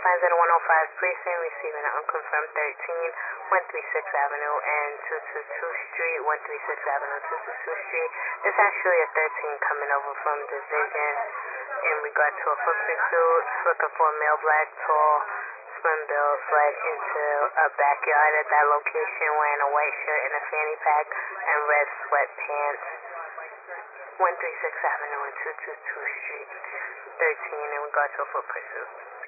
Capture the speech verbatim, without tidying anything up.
signs at one oh five Precinct, receiving an unconfirmed thirteen, one thirty-sixth Avenue and two twenty-two Street, one thirty-sixth Avenue, two twenty-two Street. It's actually a thirteen coming over from Division in regard to a foot pursuit, looking for a male black, tall, slim build, fled into a backyard at that location wearing a white shirt and a fanny pack and red sweatpants. one thirty-sixth Avenue and two twenty-two Street, thirteen in regard to a foot pursuit.